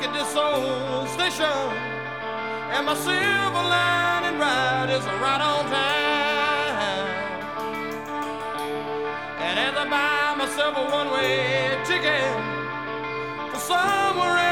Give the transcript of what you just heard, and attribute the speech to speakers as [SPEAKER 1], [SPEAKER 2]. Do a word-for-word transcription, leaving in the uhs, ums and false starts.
[SPEAKER 1] at this old station, and my silver lining ride is right on time. And as I buy myself a one-way ticket for somewhere